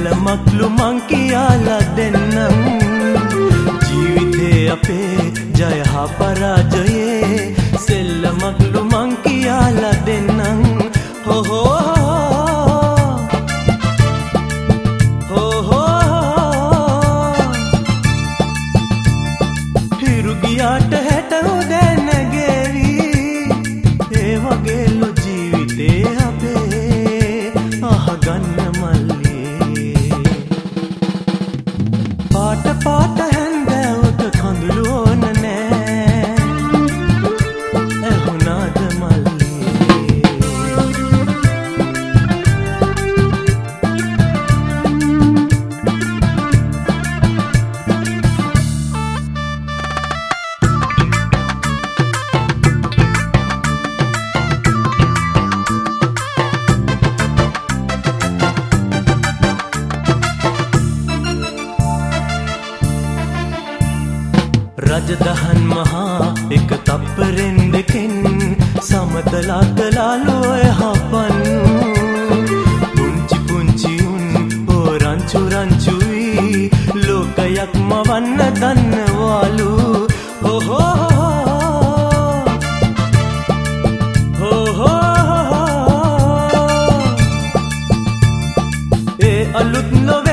සෙල්ලමක්ලු මං කියලා දෙන්නම් ජීවිතේ අපේ ජය හා පරාජයේ සෙල්ලමක්ලු මං කියලා දෙන්නම් හෝ හෝ හිරු ගියාට හැට උදේ නැගෙවි ඒ වගේලු ජීවිතේ අපේ අහගන්න පාට පාට හැන්දෑවක කඳුළු ඕන නෑ ඇහුණාද මල්ලේ රජදහන් මහා එක තප්පරෙන් දෙකෙන් සමතලාතලාලෝය හපන් පුංචි පුංචි උන් රංචු රංචුයි ලෝකයක් මවන්න දන්නවාලු ඒ අලුත් නොවේ